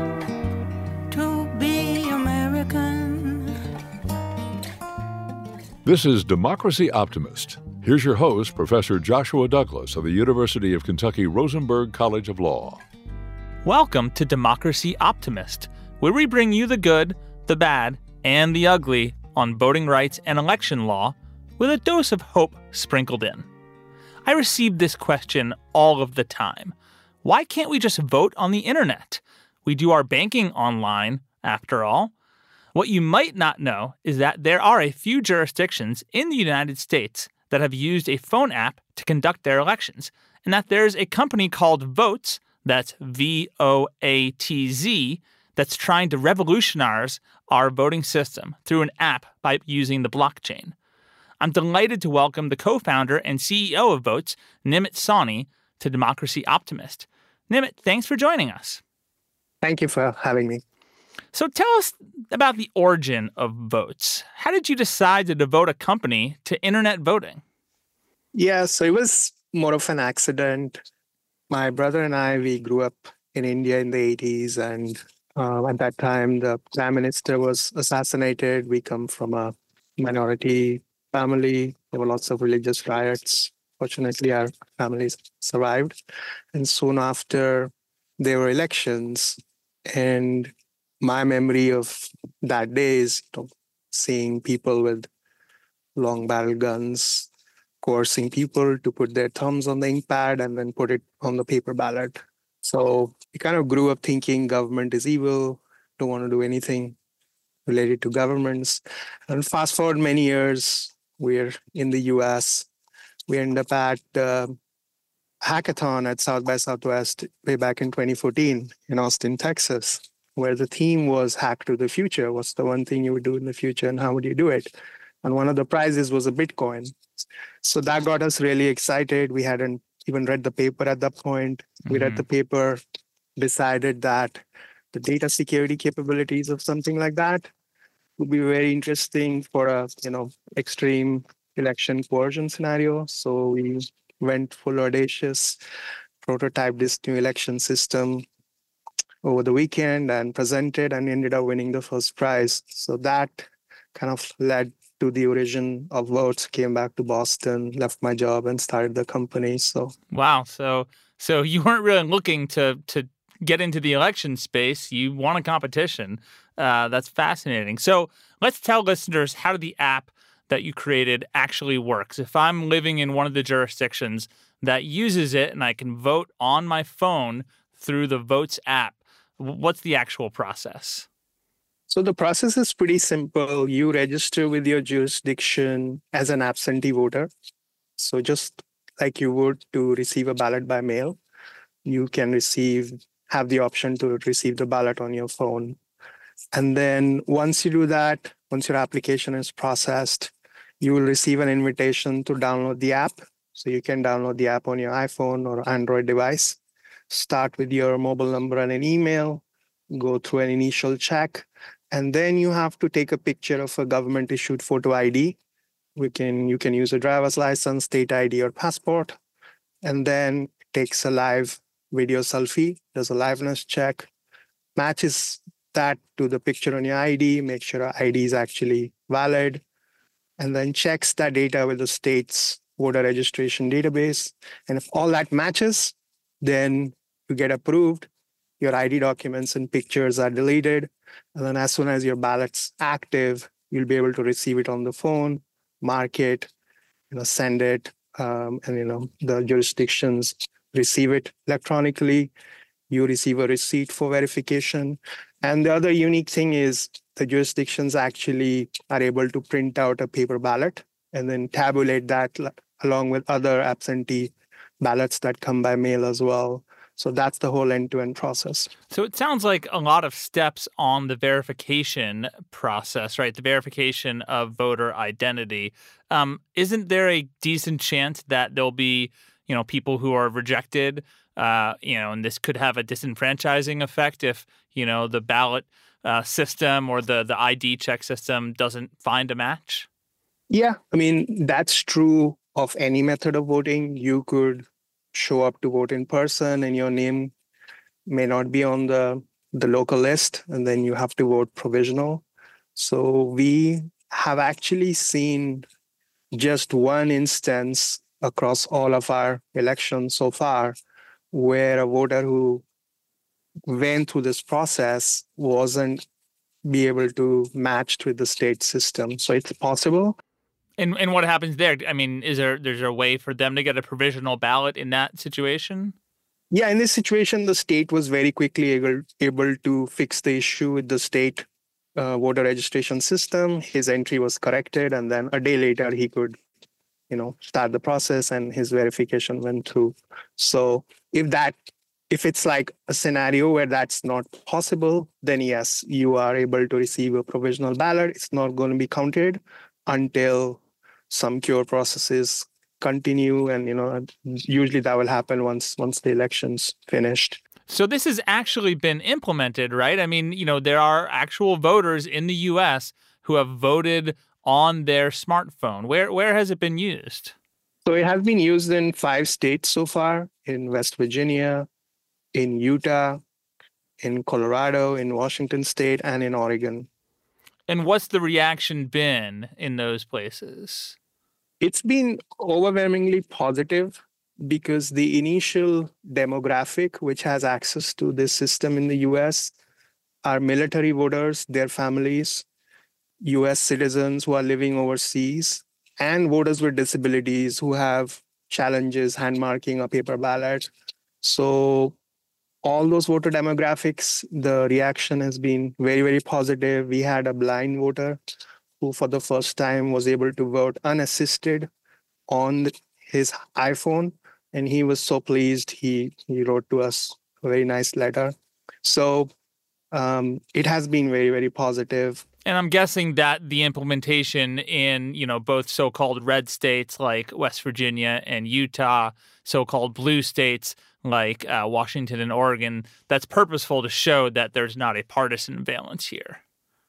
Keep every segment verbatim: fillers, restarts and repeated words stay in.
to be American. This is Democracy Optimist. Here's your host, Professor Joshua Douglas of the University of Kentucky Rosenberg College of Law. Welcome to Democracy Optimist, where we bring you the good, the bad, and the ugly on voting rights and election law with a dose of hope sprinkled in. I receive this question all of the time. Why can't we just vote on the internet? We do our banking online, after all. What you might not know is that there are a few jurisdictions in the United States that have used a phone app to conduct their elections, and that there's a company called Voatz, that's V O A T Z, that's trying to revolutionize our voting system through an app by using the blockchain. I'm delighted to welcome the co-founder and C E O of Voatz, Nimit Sawhney, to Democracy Optimist. Nimit, thanks for joining us. Thank you for having me. So tell us about the origin of Voatz. How did you decide to devote a company to internet voting? Yeah, so it was more of an accident. My brother and I, we grew up in India in the eighties, and uh, at that time, the prime minister was assassinated. We come from a minority family. There were lots of religious riots. Fortunately, our families survived. And soon after, there were elections. And my memory of that day is, you know, seeing people with long barrel guns coercing people to put their thumbs on the ink pad and then put it on the paper ballot. So we kind of grew up thinking government is evil, don't want to do anything related to governments. And fast forward many years, we're in the U S. We end up at uh, hackathon at South by Southwest way back in twenty fourteen in Austin, Texas, where the theme was Hack to the Future. What's the one thing you would do in the future and how would you do it? And one of the prizes was a Bitcoin. So that got us really excited. We hadn't even read the paper at that point. We mm-hmm. read the paper, decided that the data security capabilities of something like that would be very interesting for a, you know, extreme election coercion scenario. So we went full audacious, prototyped this new election system over the weekend and presented and ended up winning the first prize. So that kind of led to the origin of Voatz, came back to Boston, left my job and started the company. So wow. So so you weren't really looking to to get into the election space. You won a competition. Uh, that's fascinating. So let's tell listeners how the app that you created actually works. If I'm living in one of the jurisdictions that uses it and I can vote on my phone through the Voatz app, what's the actual process? So the process is pretty simple. You register with your jurisdiction as an absentee voter. So just like you would to receive a ballot by mail, you can receive, have the option to receive the ballot on your phone. And then once you do that, once your application is processed, you will receive an invitation to download the app. So you can download the app on your iPhone or Android device. Start with your mobile number and an email, go through an initial check, and then you have to take a picture of a government-issued photo I D. We can you can use a driver's license, state I D, or passport, and then it takes a live video selfie, does a liveness check, matches that to the picture on your I D, make sure our I D is actually valid, and then checks that data with the state's voter registration database. And if all that matches, then you get approved. Your I D documents and pictures are deleted. And then as soon as your ballot's active, you'll be able to receive it on the phone, mark it, you know, send it, um, and you know the jurisdictions receive it electronically. You receive a receipt for verification. And the other unique thing is the jurisdictions actually are able to print out a paper ballot and then tabulate that along with other absentee ballots that come by mail as well. So that's the whole end-to-end process. So it sounds like a lot of steps on the verification process, right? The verification of voter identity. Um, isn't there a decent chance that there'll be, you know, people who are rejected, uh, you know, and this could have a disenfranchising effect if, you know, the ballot uh, system or the, the I D check system doesn't find a match? Yeah, I mean, that's true of any method of voting. You could show up to vote in person and your name may not be on the the local list, and then you have to vote provisional. So we have actually seen just one instance across all of our elections so far where a voter who went through this process wasn't be able to match with the state system. So it's possible. And and what happens there? I mean, is there there's a way for them to get a provisional ballot in that situation? Yeah, in this situation, the state was very quickly able, able to fix the issue with the state uh, voter registration system. His entry was corrected, and then a day later, he could, you know, start the process, and his verification went through. So if that, if it's like a scenario where that's not possible, then yes, you are able to receive a provisional ballot. It's not going to be counted until some cure processes continue, and you know usually that will happen once once the election's finished. So this has actually been implemented, right? I mean, you know, there are actual voters in the U S who have voted on their smartphone. Where where has it been used? So it has been used in five states so far: in West Virginia, in Utah, in Colorado, in Washington State, and in Oregon. And what's the reaction been in those places? It's been overwhelmingly positive because the initial demographic which has access to this system in the U S are military voters, their families, U S citizens who are living overseas, and voters with disabilities who have challenges hand marking a paper ballot. So all those voter demographics, the reaction has been very, very positive. We had a blind voter who for the first time was able to vote unassisted on his iPhone. And he was so pleased. He, he wrote to us a very nice letter. So um, it has been very, very positive. And I'm guessing that the implementation in, you know, both so-called red states like West Virginia and Utah, so-called blue states like uh, Washington and Oregon, that's purposeful to show that there's not a partisan valence here.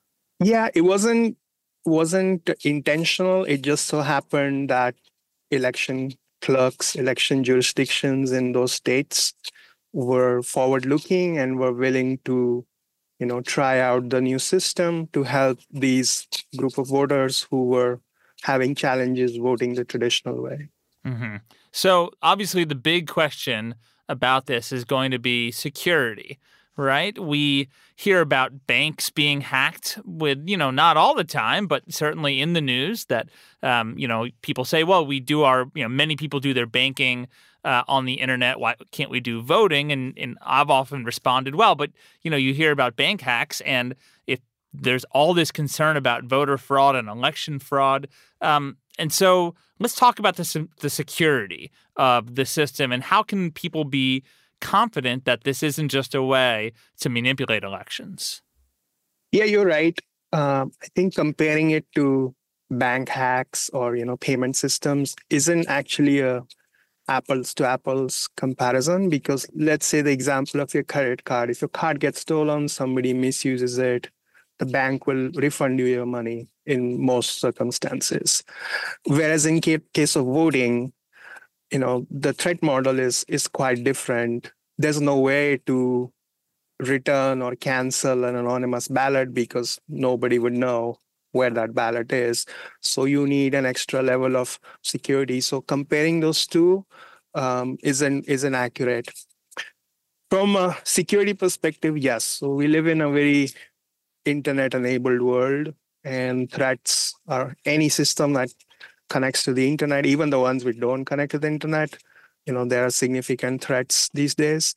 Yeah, it wasn't wasn't intentional. It just so happened that election clerks, election jurisdictions in those states were forward-looking and were willing to, you know, try out the new system to help these group of voters who were having challenges voting the traditional way. Mm-hmm. So obviously the big question about this is going to be security, right? We hear about banks being hacked with, you know, not all the time, but certainly in the news that, um, you know, people say, well, we do our, you know, many people do their banking uh, on the internet. Why can't we do voting? And, and I've often responded, well, but, you know, you hear about bank hacks, and if there's all this concern about voter fraud and election fraud, um, and so let's talk about the, the security of the system, and how can people be confident that this isn't just a way to manipulate elections? Yeah, you're right. Um, I think comparing it to bank hacks or, you know, payment systems isn't actually a apples to apples comparison, because let's say the example of your credit card. If your card gets stolen, somebody misuses it, the bank will refund you your money in most circumstances. Whereas in case of voting, you know, the threat model is is quite different. There's no way to return or cancel an anonymous ballot because nobody would know where that ballot is. So you need an extra level of security. So comparing those two um, isn't isn't accurate. From a security perspective, yes. So we live in a very internet-enabled world, and threats are any system that connects to the internet, even the ones which don't connect to the internet. You know, there are significant threats these days.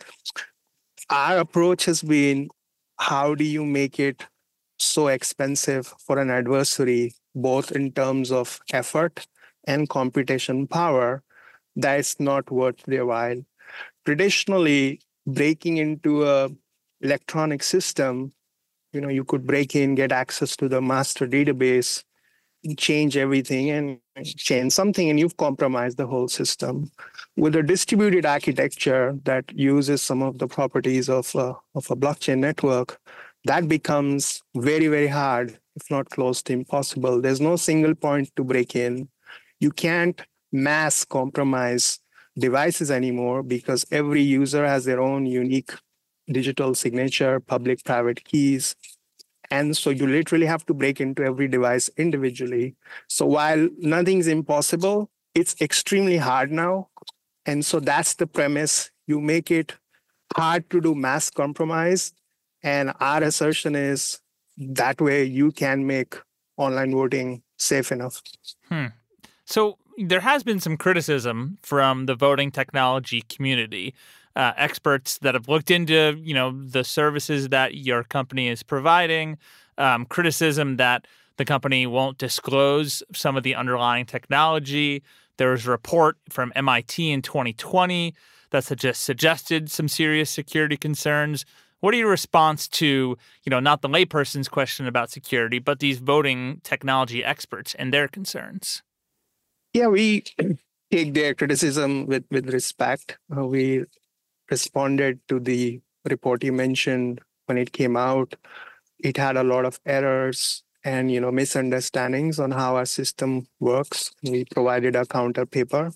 Our approach has been, how do you make it so expensive for an adversary, both in terms of effort and computation power, that it's not worth their while? Traditionally, breaking into a electronic system, you know, you could break in, get access to the master database, change everything and change something, and you've compromised the whole system. With a distributed architecture that uses some of the properties of a, of a blockchain network, that becomes very, very hard, if not close to impossible. There's no single point to break in. You can't mass compromise devices anymore because every user has their own unique digital signature, public-private keys. And so you literally have to break into every device individually. So while nothing's impossible, it's extremely hard now. And so that's the premise. You make it hard to do mass compromise. And our assertion is that way you can make online voting safe enough. Hmm. So there has been some criticism from the voting technology community. Uh, experts that have looked into, you know, the services that your company is providing, um, criticism that the company won't disclose some of the underlying technology. There was a report from M I T in twenty twenty that suggest, suggested some serious security concerns. What are your response to, you know, not the layperson's question about security, but these voting technology experts and their concerns? Yeah, we take their criticism with, with respect. Uh, we responded to the report you mentioned when it came out. It had a lot of errors and, you know, misunderstandings on how our system works. We provided a counter paper.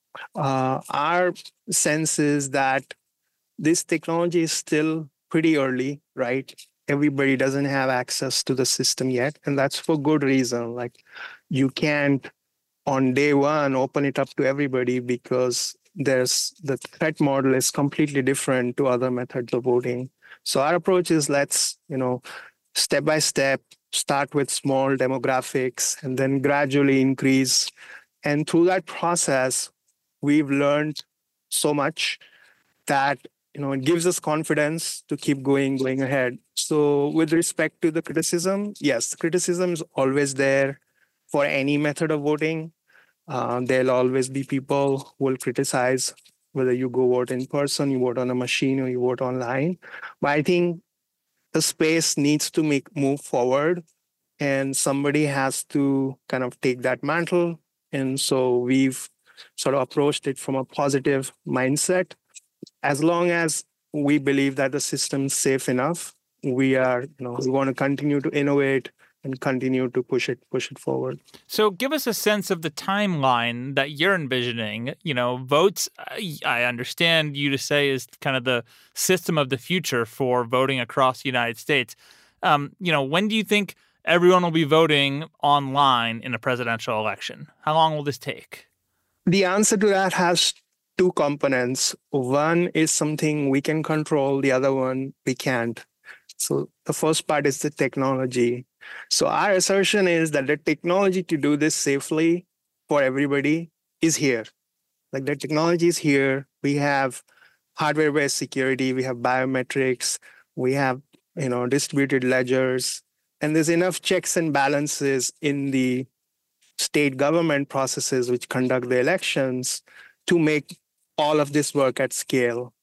Uh, our sense is that this technology is still pretty early, right? Everybody doesn't have access to the system yet, and that's for good reason. Like, you can't on day one open it up to everybody because there's the threat model is completely different to other methods of voting. So our approach is let's, you know, step by step, start with small demographics and then gradually increase. And through that process, we've learned so much that, you know, it gives us confidence to keep going, going ahead. So with respect to the criticism, yes, criticism is always there for any method of voting. Uh, there'll always be people who will criticize whether you go vote in person, you vote on a machine, or you vote online. But I think the space needs to make move forward, and somebody has to kind of take that mantle. And so we've sort of approached it from a positive mindset. As long as we believe that the system's safe enough, we are, you know, we want to continue to innovate and continue to push it, push it forward. So give us a sense of the timeline that you're envisioning. You know, votes, I understand you to say, is kind of the system of the future for voting across the United States. Um, you know, when do you think everyone will be voting online in a presidential election? How long will this take? The answer to that has two components. One is something we can control, the other one we can't. So the first part is the technology. So our assertion is that the technology to do this safely for everybody is here. Like, the technology is here. We have hardware-based security. We have biometrics. We have, you know, distributed ledgers. And there's enough checks and balances in the state government processes which conduct the elections to make all of this work at scale.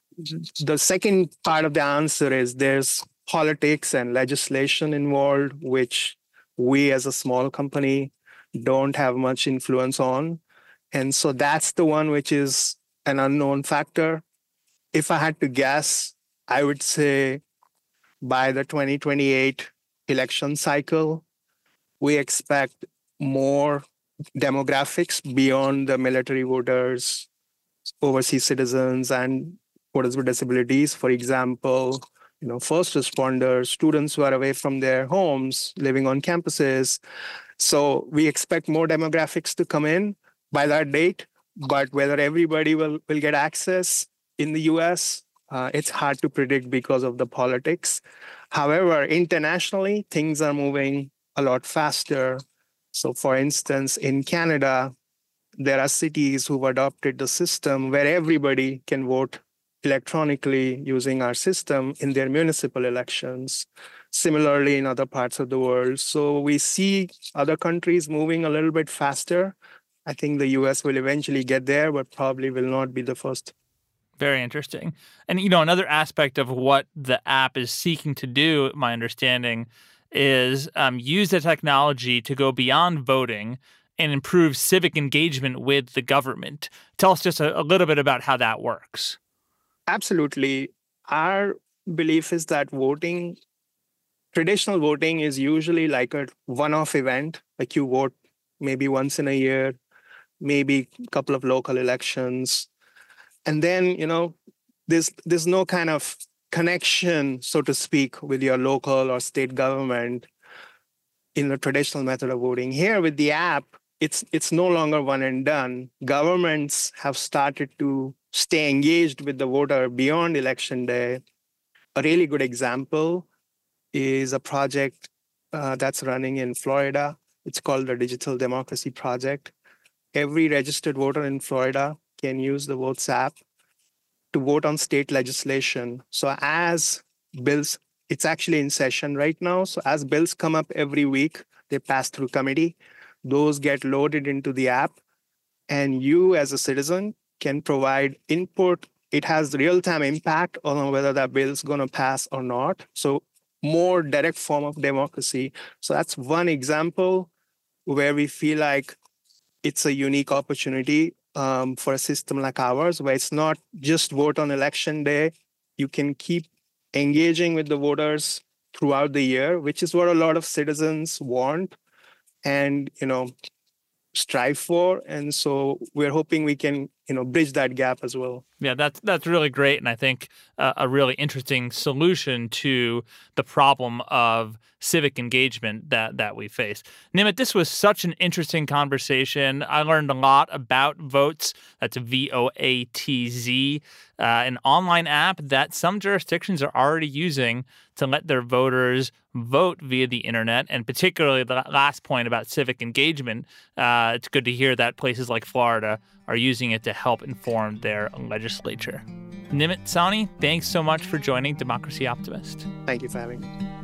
The second part of the answer is there's politics and legislation involved, which we as a small company don't have much influence on. And so that's the one which is an unknown factor. If I had to guess, I would say by the twenty twenty-eight election cycle, we expect more demographics beyond the military voters, overseas citizens, and voters with disabilities. For example, you know, first responders, students who are away from their homes, living on campuses. So we expect more demographics to come in by that date, but whether everybody will, will get access in the U S, uh, it's hard to predict because of the politics. However, internationally, things are moving a lot faster. So for instance, in Canada, there are cities who've adopted the system where everybody can vote electronically using our system in their municipal elections. Similarly, in other parts of the world. So we see other countries moving a little bit faster. I think the U S will eventually get there, but probably will not be the first. Very interesting. And, you know, another aspect of what the app is seeking to do, my understanding, is um, use the technology to go beyond voting and improve civic engagement with the government. Tell us just a, a little bit about how that works. Absolutely. Our belief is that voting, traditional voting is usually like a one-off event, like you vote maybe once in a year, maybe a couple of local elections. And then, you know, there's, there's no kind of connection, so to speak, with your local or state government in the traditional method of voting. Here with the app, it's it's no longer one and done. Governments have started to stay engaged with the voter beyond election day. A really good example is a project uh, that's running in Florida. It's called the Digital Democracy Project. Every registered voter in Florida can use the Votes app to vote on state legislation. So as bills, it's actually in session right now. So as bills come up every week, they pass through committee. Those get loaded into the app, and you as a citizen can provide input. It has real-time impact on whether that bill is going to pass or not. So more direct form of democracy. So that's one example where we feel like it's a unique opportunity um, for a system like ours, where it's not just vote on election day. You can keep engaging with the voters throughout the year, which is what a lot of citizens want and, you know, strive for. And so we're hoping we can, you know, bridge that gap as well. Yeah, that's that's really great, and I think uh, a really interesting solution to the problem of civic engagement that that we face. Nimit, this was such an interesting conversation. I learned a lot about Voatz. That's V O A T Z, uh, an online app that some jurisdictions are already using to let their voters vote via the internet, and particularly the last point about civic engagement. Uh, it's good to hear that places like Florida are using it to help inform their legislature. Nimit Sawhney, thanks so much for joining Democracy Optimist. Thank you for having me.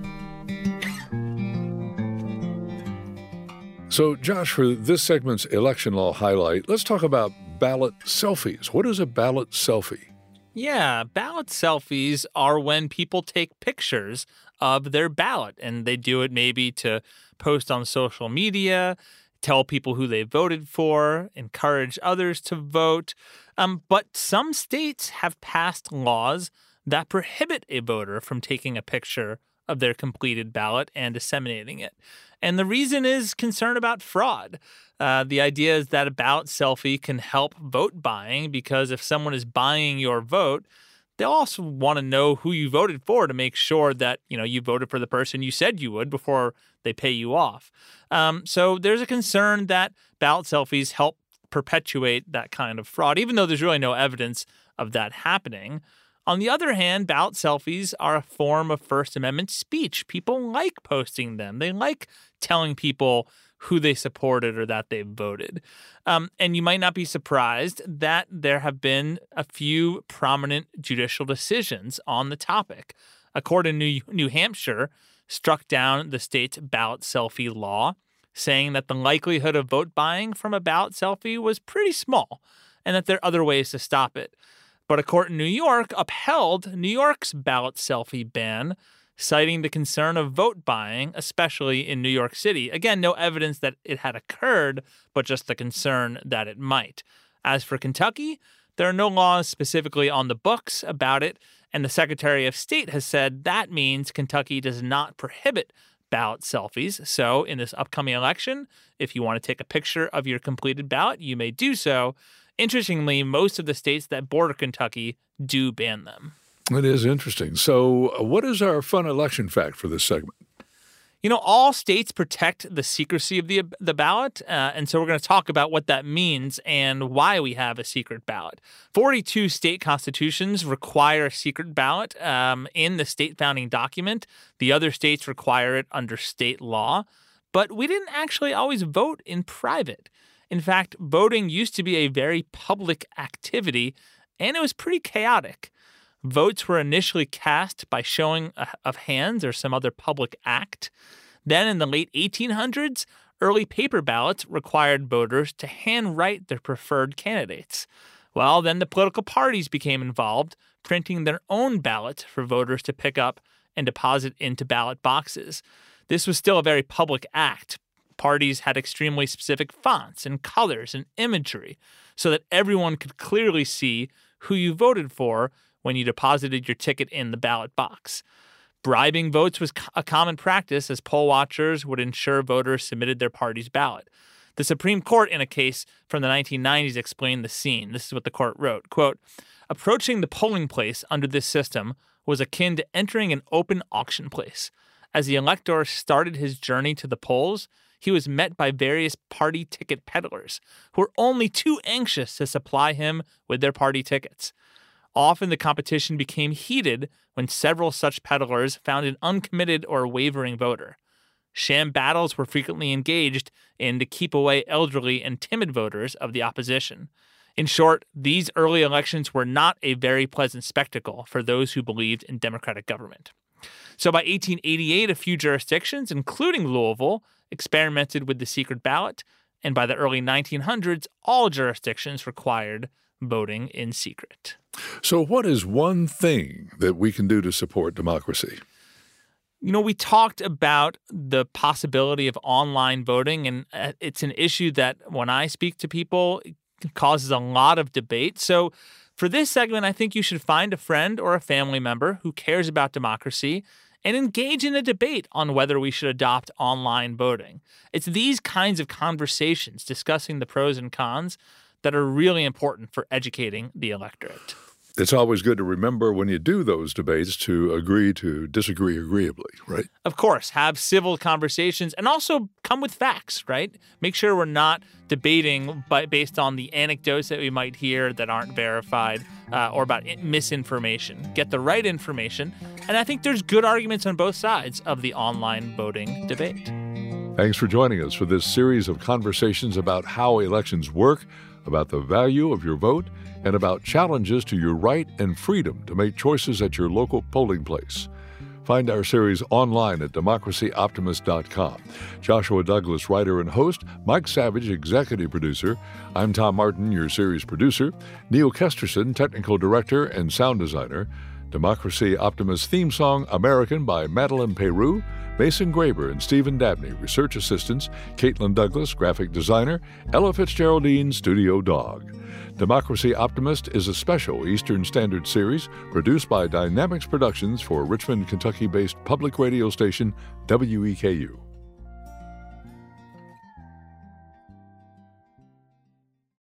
So, Josh, for this segment's election law highlight, let's talk about ballot selfies. What is a ballot selfie? Yeah, ballot selfies are when people take pictures of their ballot, and they do it maybe to post on social media, tell people who they voted for, encourage others to vote. Um, but some states have passed laws that prohibit a voter from taking a picture of their completed ballot and disseminating it. And the reason is concern about fraud. Uh, the idea is that a ballot selfie can help vote buying, because if someone is buying your vote, they'll also want to know who you voted for to make sure that, you know, you voted for the person you said you would before they pay you off. Um, so there's a concern that ballot selfies help perpetuate that kind of fraud, even though there's really no evidence of that happening. On the other hand, ballot selfies are a form of First Amendment speech. People like posting them. They like telling people who they supported or that they voted. Um, and you might not be surprised that there have been a few prominent judicial decisions on the topic. A court in New, New Hampshire struck down the state's ballot selfie law, saying that the likelihood of vote buying from a ballot selfie was pretty small and that there are other ways to stop it. But a court in New York upheld New York's ballot selfie ban, citing the concern of vote buying, especially in New York City. Again, no evidence that it had occurred, but just the concern that it might. As for Kentucky, there are no laws specifically on the books about it, and the Secretary of State has said that means Kentucky does not prohibit ballot selfies. So in this upcoming election, if you want to take a picture of your completed ballot, you may do so. Interestingly, most of the states that border Kentucky do ban them. It is interesting. So uh, what is our fun election fact for this segment? You know, all states protect the secrecy of the the ballot, uh, and so we're going to talk about what that means and why we have a secret ballot. forty-two state constitutions require a secret ballot um, in the state founding document. The other states require it under state law, but we didn't actually always vote in private. In fact, voting used to be a very public activity, and it was pretty chaotic. Votes were initially cast by showing of hands or some other public act. Then in the late eighteen hundreds, early paper ballots required voters to handwrite their preferred candidates. Well, then the political parties became involved, printing their own ballots for voters to pick up and deposit into ballot boxes. This was still a very public act. Parties had extremely specific fonts and colors and imagery so that everyone could clearly see who you voted for when you deposited your ticket in the ballot box. Bribing votes was a common practice, as poll watchers would ensure voters submitted their party's ballot. The Supreme Court, in a case from the nineteen nineties, explained the scene. This is what the court wrote, quote, "Approaching the polling place under this system was akin to entering an open auction place. As the elector started his journey to the polls, he was met by various party ticket peddlers who were only too anxious to supply him with their party tickets. Often the competition became heated when several such peddlers found an uncommitted or wavering voter. Sham battles were frequently engaged in to keep away elderly and timid voters of the opposition. In short, these early elections were not a very pleasant spectacle for those who believed in democratic government. So by eighteen eighty-eight, a few jurisdictions, including Louisville, experimented with the secret ballot, and by the early nineteen hundreds, all jurisdictions required voting in secret. So what is one thing that we can do to support democracy? You know, we talked about the possibility of online voting, and it's an issue that when I speak to people, it causes a lot of debate. So for this segment, I think you should find a friend or a family member who cares about democracy and engage in a debate on whether we should adopt online voting. It's these kinds of conversations discussing the pros and cons that are really important for educating the electorate. It's always good to remember when you do those debates to agree to disagree agreeably, right? Of course, have civil conversations and also come with facts, right? Make sure we're not debating by, based on the anecdotes that we might hear that aren't verified uh, or about misinformation. Get the right information. And I think there's good arguments on both sides of the online voting debate. Thanks for joining us for this series of conversations about how elections work, about the value of your vote, and about challenges to your right and freedom to make choices at your local polling place. Find our series online at democracy optimist dot com. Joshua Douglas, writer and host, Mike Savage, executive producer. I'm Tom Martin, your series producer. Neil Kesterson, technical director and sound designer. Democracy Optimist theme song, American by Madeline Peru. Mason Graber and Stephen Dabney, research assistants. Caitlin Douglas, graphic designer. Ella Fitzgeraldine, studio dog. Democracy Optimist is a special Eastern Standard series produced by Dynamics Productions for Richmond, Kentucky-based public radio station W E K U.